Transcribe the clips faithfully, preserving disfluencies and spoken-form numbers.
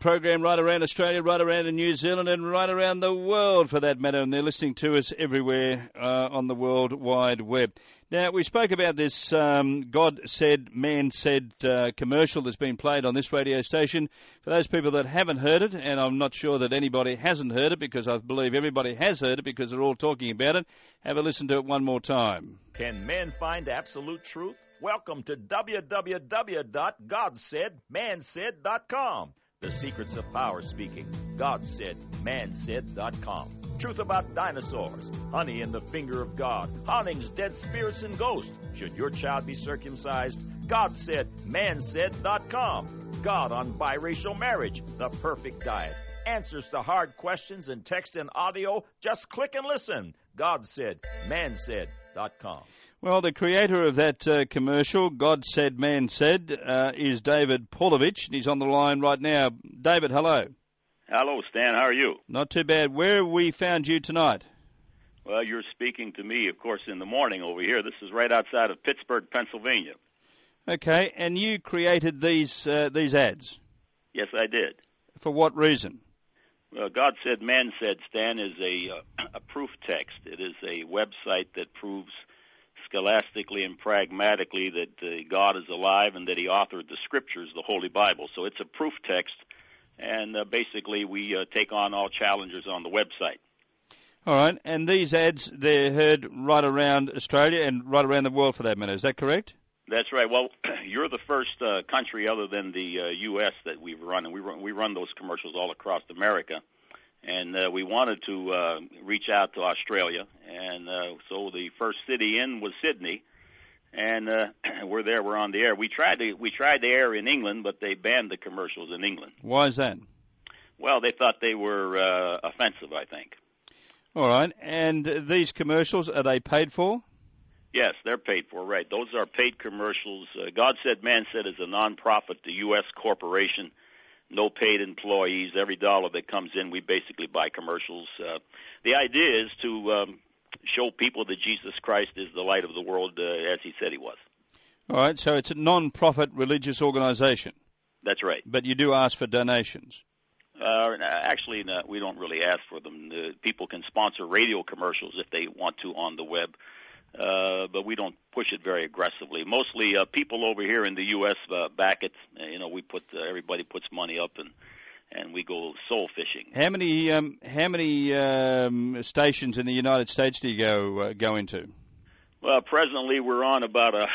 program right around Australia, right around New Zealand, and right around the world for that matter. And they're listening to us everywhere uh, on the World Wide Web. Now, we spoke about this um, God Said, Man Said uh, commercial that's been played on this radio station. For those people that haven't heard it, and I'm not sure that anybody hasn't heard it because I believe everybody has heard it because they're all talking about it, have a listen to it one more time. Can men find absolute truth? Welcome to w w w dot god said man said dot com. The secrets of power speaking. god said man said dot com. Truth about dinosaurs, honey in the finger of God, hauntings, dead spirits, and ghosts. Should your child be circumcised? god said man said dot com. God on biracial marriage, the perfect diet. Answers to hard questions in text and audio. Just click and listen. god said man said dot com. Well, the creator of that uh, commercial, God Said, Man Said, uh, is David Paulovich, and he's on the line right now. David, hello. Hello, Stan. How are you? Not too bad. Where have we found you tonight? Well, you're speaking to me, of course, in the morning over here. This is right outside of Pittsburgh, Pennsylvania. Okay, and you created these uh, these ads? Yes, I did. For what reason? Well, God Said, Man Said, Stan, is a, uh, a proof text. It is a website that proves scholastically and pragmatically that uh, God is alive and that he authored the scriptures, the Holy Bible. So it's a proof text, and uh, basically we uh, take on all challengers on the website. All right, and these ads, they're heard right around Australia and right around the world for that matter. Is that correct? That's right. Well, you're the first uh, country other than the uh, U S that we've run, and we run, we run those commercials all across America. And uh, we wanted to uh, reach out to Australia, and uh, so the first city in was Sydney, and uh, we're there. We're on the air. We tried to we tried to air in England, but they banned the commercials in England. Why is that? Well, they thought they were uh, offensive, I think. All right, and these commercials, are they paid for? Yes, they're paid for, right. Those are paid commercials. Uh, God Said, Man Said is a nonprofit, the U S corporation. No paid employees. Every dollar that comes in, we basically buy commercials. Uh, the idea is to um, show people that Jesus Christ is the light of the world, uh, as he said he was. All right, so it's a non-profit religious organization. That's right. But you do ask for donations. Uh, actually, no, we don't really ask for them. The people can sponsor radio commercials if they want to on the web. Uh, but we don't push it very aggressively. Mostly uh, people over here in the U S uh, back it. You know, we put uh, everybody puts money up and and we go soul fishing. How many um, how many um, stations in the United States do you go uh, go into? Well, presently we're on about a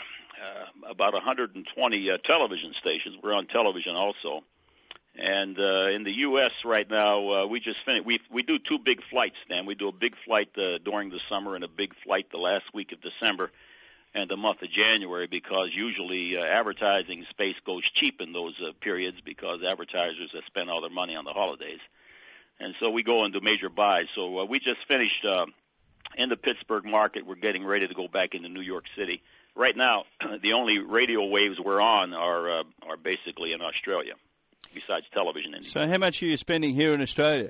uh, about one hundred twenty uh, television stations. We're on television also. And uh, in the U S right now, uh, we just finished. We we do two big flights, Stan. We do a big flight uh, during the summer and a big flight the last week of December and the month of January, because usually uh, advertising space goes cheap in those uh, periods because advertisers have spent all their money on the holidays. And so we go into major buys. So uh, we just finished uh, in the Pittsburgh market. We're getting ready to go back into New York City. Right now, the only radio waves we're on are uh, are basically in Australia, besides television. In so how much are you spending here in Australia?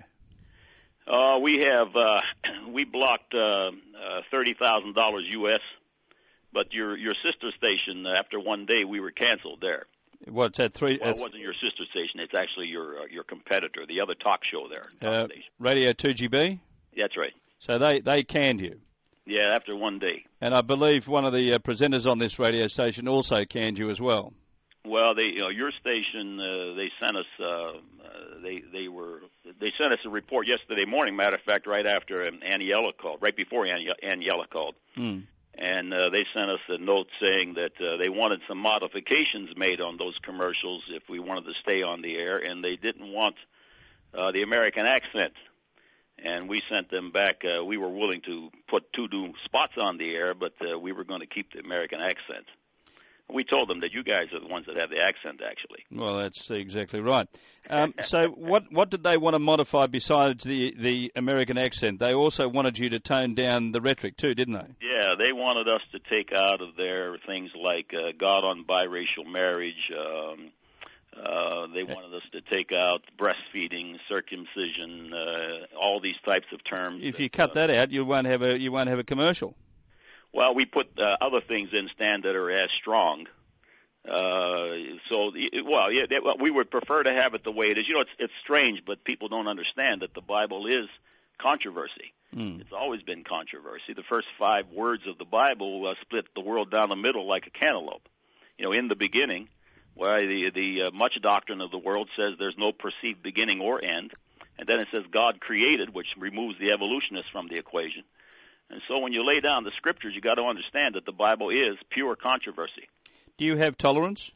Uh, we have, uh, we blocked uh, uh, thirty thousand dollars U S, but your your sister station, uh, after one day, we were canceled there. What's that? Three? Well, it wasn't your sister station. It's actually your uh, your competitor, the other talk show there. Uh, Radio two G B? That's right. So they, they canned you? Yeah, after one day. And I believe one of the uh, presenters on this radio station also canned you as well. Well, they, you know, your station, uh, they sent us, uh, uh, they they were, they sent us a report yesterday morning. Matter of fact, right after um, Aniela called, right before Ani- Aniela called, mm. and uh, they sent us a note saying that uh, they wanted some modifications made on those commercials if we wanted to stay on the air, and they didn't want uh, the American accent. And we sent them back. Uh, we were willing to put two new spots on the air, but uh, we were going to keep the American accent. We told them that you guys are the ones that have the accent, actually. Well, that's exactly right. Um, so what what did they want to modify besides the, the American accent? They also wanted you to tone down the rhetoric too, didn't they? Yeah, they wanted us to take out of there things like uh, God on biracial marriage. Um, uh, they wanted us to take out breastfeeding, circumcision, uh, all these types of terms. If you that, cut uh, that out, you won't have a you won't have a commercial. Well, we put uh, other things in, Stan, that are as strong. Uh, so, well, yeah, we would prefer to have it the way it is. You know, it's it's strange, but people don't understand that the Bible is controversy. Mm. It's always been controversy. The first five words of the Bible uh, split the world down the middle like a cantaloupe. You know, in the beginning, where the the uh, much doctrine of the world says there's no perceived beginning or end, and then it says God created, which removes the evolutionists from the equation. And so, when you lay down the scriptures, you got to understand that the Bible is pure controversy. Do you have tolerance?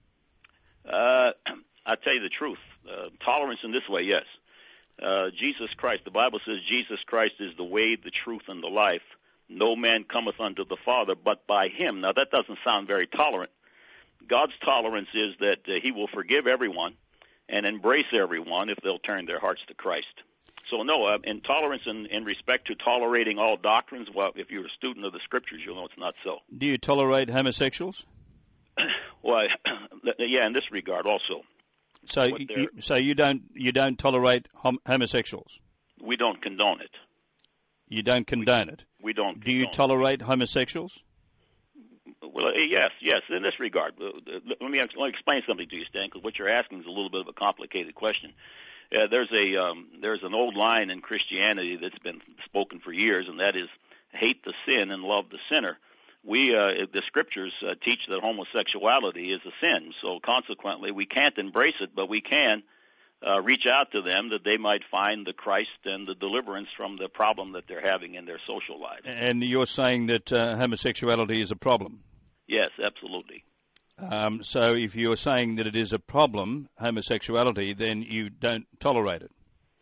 Uh, I'll tell you the truth. Uh, tolerance in this way, yes. Uh, Jesus Christ, the Bible says Jesus Christ is the way, the truth, and the life. No man cometh unto the Father but by him. Now, that doesn't sound very tolerant. God's tolerance is that uh, he will forgive everyone and embrace everyone if they'll turn their hearts to Christ. So, no, uh, intolerance in, in respect to tolerating all doctrines, well, if you're a student of the Scriptures, you'll know it's not so. Do you tolerate homosexuals? Well, yeah, in this regard also. So, you, so you don't you don't tolerate hom- homosexuals? We don't condone it. You don't condone we, it? We don't. Do you tolerate it. homosexuals? Well, yes, yes, in this regard. Let me, let me explain something to you, Stan, because what you're asking is a little bit of a complicated question. Uh, there's a um, there's an old line in Christianity that's been spoken for years, and that is, hate the sin and love the sinner. We, uh, the scriptures uh, teach that homosexuality is a sin, so consequently we can't embrace it, but we can uh, reach out to them that they might find the Christ and the deliverance from the problem that they're having in their social lives. And you're saying that uh, homosexuality is a problem? Yes, absolutely. Um, so if you're saying that it is a problem, homosexuality, then you don't tolerate it?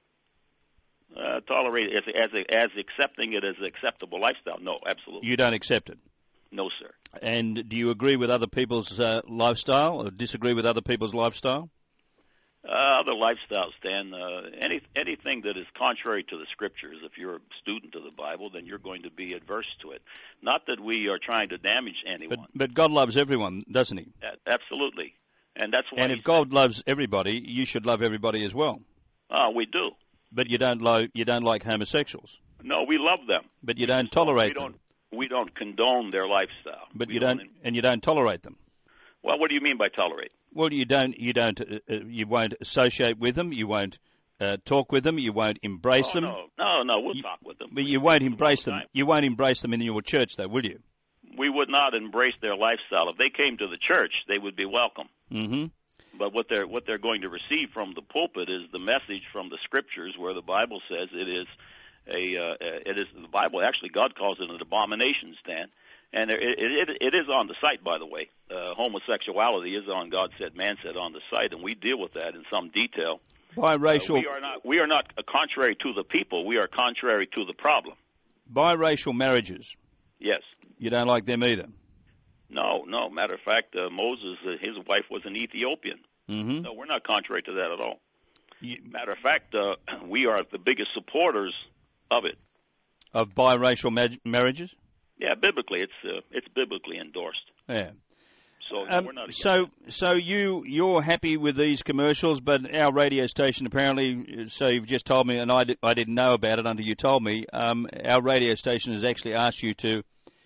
Uh, tolerate it as, as, as accepting it as an acceptable lifestyle? No, absolutely. You don't accept it? No, sir. And do you agree with other people's uh, lifestyle or disagree with other people's lifestyle? Uh, other lifestyles, Dan. Uh, any, anything that is contrary to the Scriptures, if you're a student of the Bible, then you're going to be adverse to it. Not that we are trying to damage anyone. But, but God loves everyone, doesn't he? Uh, absolutely. And that's why. And if God loves everybody, you should love everybody as well. Oh, we do. But you don't, lo- you don't like homosexuals. No, we love them. But you don't tolerate we don't, them. We don't condone their lifestyle. But we you don't, don't, and you don't tolerate them. Well, what do you mean by tolerate? Well, you don't, you don't, uh, uh, you won't associate with them. You won't uh, talk with them. You won't embrace oh, them. No, no, no. We'll you, talk with them. But you won't embrace them. Time. You won't embrace them in your church, though, will you? We would not embrace their lifestyle. If they came to the church, they would be welcome. Mm-hmm. But what they're what they're going to receive from the pulpit is the message from the Scriptures, where the Bible says it is a uh, it is the Bible. Actually, God calls it an abomination, Stan. And it, it, it is on the site, by the way. Uh, homosexuality is on God Said, Man Said on the site, and we deal with that in some detail. Biracial. Uh, we are not. We are not uh, contrary to the people. We are contrary to the problem. Biracial marriages. Yes. You don't like them either. No, no. Matter of fact, uh, Moses, uh, his wife was an Ethiopian. Mm-hmm. No, we're not contrary to that at all. You, Matter of fact, uh, we are the biggest supporters of it. Of biracial ma- marriages. Yeah, biblically, it's uh, it's biblically endorsed. Yeah. So um, we're not against so it. so you you're happy with these commercials, but our radio station apparently. So you've just told me, and I, di- I didn't know about it until you told me. Um, our radio station has actually asked you to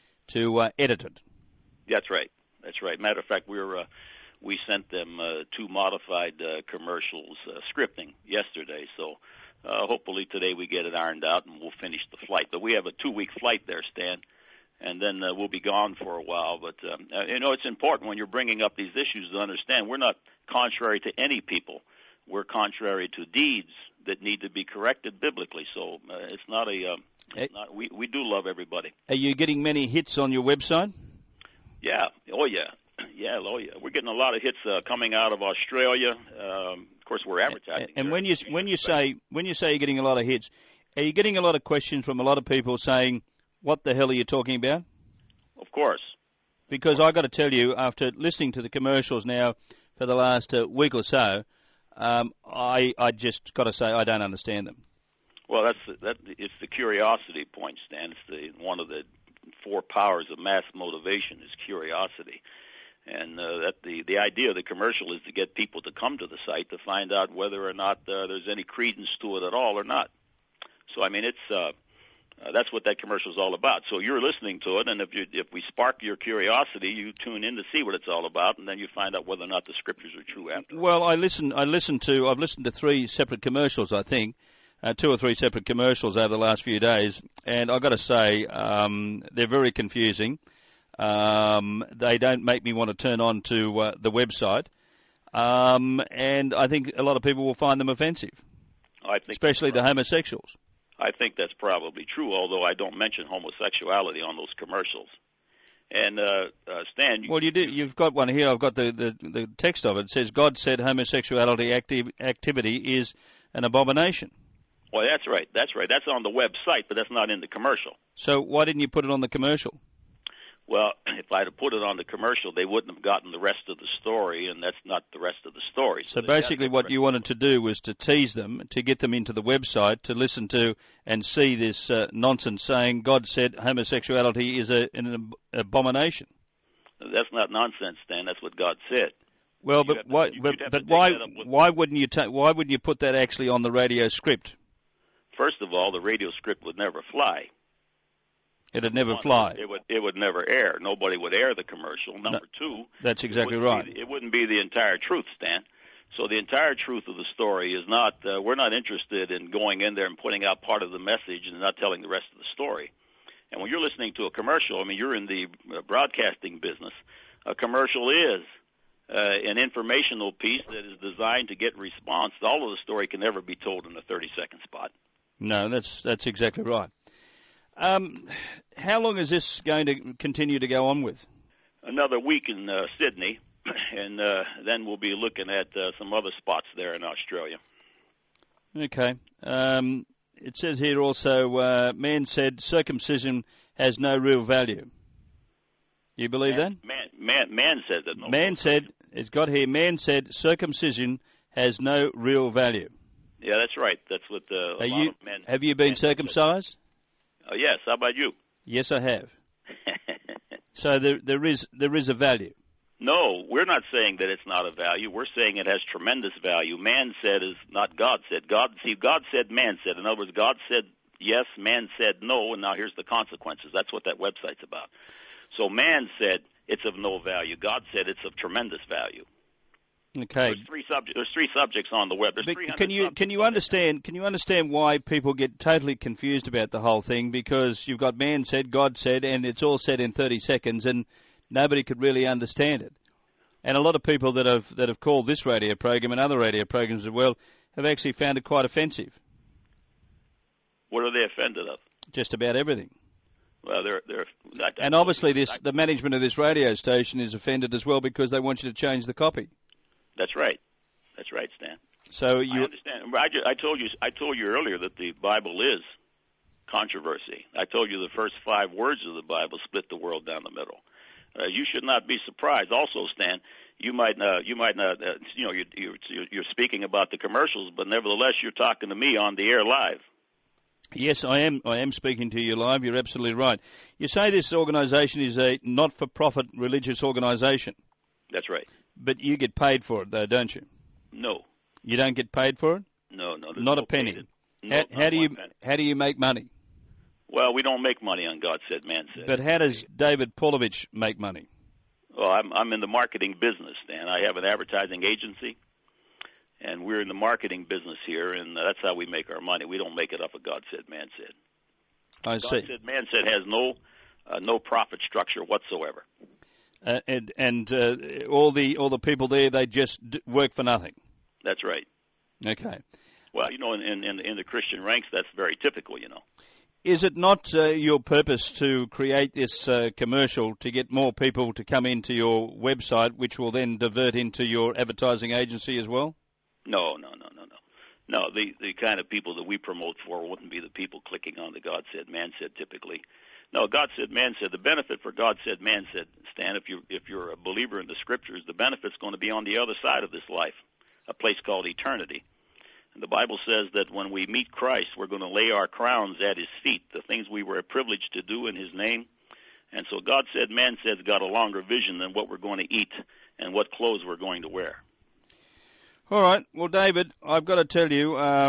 to uh, edit it. That's right. That's right. Matter of fact, we were uh, we sent them uh, two modified uh, commercials uh, scripting yesterday. So uh, hopefully today we get it ironed out and we'll finish the flight. But we have a two-week flight there, Stan. And then uh, we'll be gone for a while. But, um, uh, you know, it's important when you're bringing up these issues to understand we're not contrary to any people. We're contrary to deeds that need to be corrected biblically. So uh, it's not a um, it's not, we, we do love everybody. Are you getting many hits on your website? Yeah. Oh, yeah. Yeah, oh, yeah. We're getting a lot of hits uh, coming out of Australia. Um, of course, we're advertising. And when you, when, you say, when you say you're getting a lot of hits, are you getting a lot of questions from a lot of people saying, what the hell are you talking about? Of course. Because I've got to tell you, after listening to the commercials now for the last uh, week or so, um, I I just got to say I don't understand them. Well, that's that. It's the curiosity point, Stan. It's the one of the four powers of mass motivation is curiosity, and uh, that the the idea of the commercial is to get people to come to the site to find out whether or not uh, there's any credence to it at all or not. So I mean, it's. Uh, Uh, that's what that commercial is all about. So you're listening to it, and if you, if we spark your curiosity, you tune in to see what it's all about, and then you find out whether or not the scriptures are true after. Well, I listen. I listened to. I've listened to three separate commercials. I think uh, two or three separate commercials over the last few days, and I've got to say um, they're very confusing. Um, they don't make me want to turn on to uh, the website, um, and I think a lot of people will find them offensive, I think especially to homosexuals. I think that's probably true, although I don't mention homosexuality on those commercials. And uh, uh, Stan, you, well, you do. You've got one here. I've got the, the, the text of it. It says, "God said homosexuality active, activity is an abomination." Well, that's right. That's right. That's on the website, but that's not in the commercial. So why didn't you put it on the commercial? Well, if I'd have put it on the commercial, they wouldn't have gotten the rest of the story, and that's not the rest of the story. So, so basically what you wanted to do was to tease them, to get them into the website, to listen to and see this uh, nonsense saying God said homosexuality is a, an abomination. That's not nonsense, Stan. That's what God said. Well, but to, why? you, but but why? Why wouldn't you? Ta- why wouldn't you put that actually on the radio script? First of all, the radio script would never fly. It'd never fly. It would it would never air. Nobody would air the commercial. Number no, two, that's exactly it right. Be, it wouldn't be the entire truth, Stan. So the entire truth of the story is not. Uh, we're not interested in going in there and putting out part of the message and not telling the rest of the story. And when you're listening to a commercial, I mean, you're in the uh, broadcasting business. A commercial is uh, an informational piece that is designed to get response. All of the story can never be told in a thirty-second spot. No, that's that's exactly right. Um, how long is this going to continue to go on with? Another week in uh, Sydney, and uh, then we'll be looking at uh, some other spots there in Australia. Okay. Um, it says here also, uh, man said circumcision has no real value. You believe man, that? Man, man, man said that. No man said, it's got here, man said circumcision has no real value. Yeah, that's right. That's what uh, a Are lot you, of men... Have you been men circumcised? Uh, yes. How about you? Yes, I have. So there, there is there is a value. No, we're not saying that it's not a value. We're saying it has tremendous value. Man said is not God said. God see, God said, man said. In other words, God said yes, man said no, and now here's the consequences. That's what that website's about. So man said it's of no value. God said it's of tremendous value. Okay. There's three subjects. There's three subjects on the web. There's can you can you understand can you understand why people get totally confused about the whole thing? Because you've got man said, God said, and it's all said in thirty seconds, and nobody could really understand it. And a lot of people that have that have called this radio program and other radio programs as well have actually found it quite offensive. What are they offended of? Just about everything. Well, they're they're. Not, and obviously, this the management of this radio station is offended as well because they want you to change the copy. That's right. That's right, Stan. So you I understand. I, just, I told you. I told you earlier that the Bible is controversy. I told you the first five words of the Bible split the world down the middle. Uh, you should not be surprised. Also, Stan, you might not. You might not. Uh, you know, you, you, you're speaking about the commercials, but nevertheless, you're talking to me on the air live. Yes, I am. I am speaking to you live. You're absolutely right. You say this organisation is a not-for-profit religious organisation. That's right. But you get paid for it, though, don't you? No. You don't get paid for it? No, no. Not no a penny. Paid. No, how, how do you penny. how do you make money? Well, we don't make money on God Said, Man Said. But how does David Paulovich make money? Well, I'm I'm in the marketing business, Dan. I have an advertising agency, and we're in the marketing business here, and that's how we make our money. We don't make it off of God Said, Man Said. I God see. God Said, Man Said has no uh, no profit structure whatsoever. Uh, and and uh, all the all the people there, they just d- work for nothing. That's right. Okay. Well, you know, in in, in the Christian ranks, that's very typical. You know. Is it not uh, your purpose to create this uh, commercial to get more people to come into your website, which will then divert into your advertising agency as well? No, no, no, no, no. No, the the kind of people that we promote for wouldn't be the people clicking on the God Said, Man Said typically. No, God Said, Man Said. The benefit for God Said, Man Said, Stan, if you if you're a believer in the Scriptures, the benefit's going to be on the other side of this life, a place called eternity. And the Bible says that when we meet Christ, we're going to lay our crowns at His feet, the things we were privileged to do in His name. And so God Said, Man Said's got a longer vision than what we're going to eat and what clothes we're going to wear. All right. Well, David, I've got to tell you, um,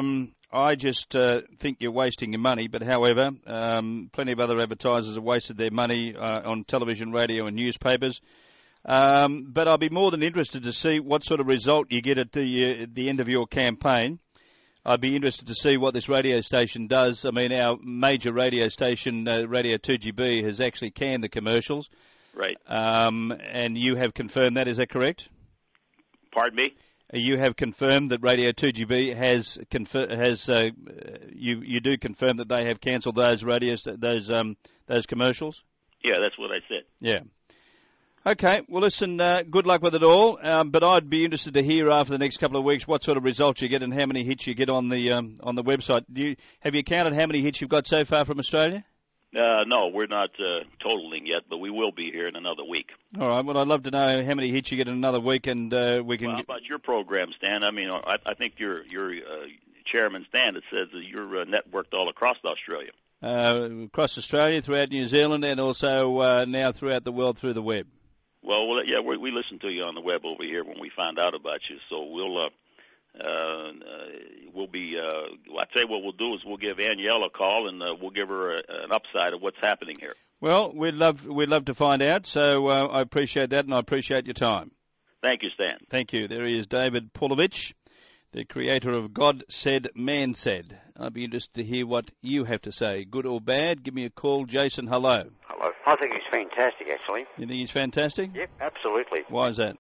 I just uh, think you're wasting your money, but however, um, plenty of other advertisers have wasted their money uh, on television, radio and newspapers. Um, but I'll be more than interested to see what sort of result you get at the, uh, at the end of your campaign. I'd be interested to see what this radio station does. I mean, our major radio station, uh, Radio two G B, has actually canned the commercials. Right. Um, and you have confirmed that, is that correct? Pardon me? You have confirmed that Radio two G B has confer- has uh, you you do confirm that they have cancelled those radios, those um those commercials? Yeah, that's what I said. Yeah. Okay. Well, listen. Uh, good luck with it all. Um, but I'd be interested to hear after the next couple of weeks what sort of results you get and how many hits you get on the um, on the website. Do you have you counted how many hits you've got so far from Australia? Uh, no, we're not uh, totaling yet, but we will be here in another week. All right. Well, I'd love to know how many hits you get in another week, and uh, we can. Well, how about your program, Stan? I mean, I, I think your your uh, chairman, Stan, it says that you're uh, networked all across Australia. Uh, across Australia, throughout New Zealand, and also uh, now throughout the world through the web. Well, well yeah, we, we listen to you on the web over here when we find out about you, so we'll. Uh, Uh, uh, we'll be. Uh, I'd say what we'll do is we'll give Anielle a call and uh, we'll give her a, an upside of what's happening here. Well, we'd love we'd love to find out. So uh, I appreciate that, and I appreciate your time. Thank you, Stan. Thank you. There he is, David Paulovich, the creator of God Said, Man Said. I'd be interested to hear what you have to say, good or bad. Give me a call, Jason. Hello. Hello. I think he's fantastic, actually. You think he's fantastic? Yep, absolutely. Why is that?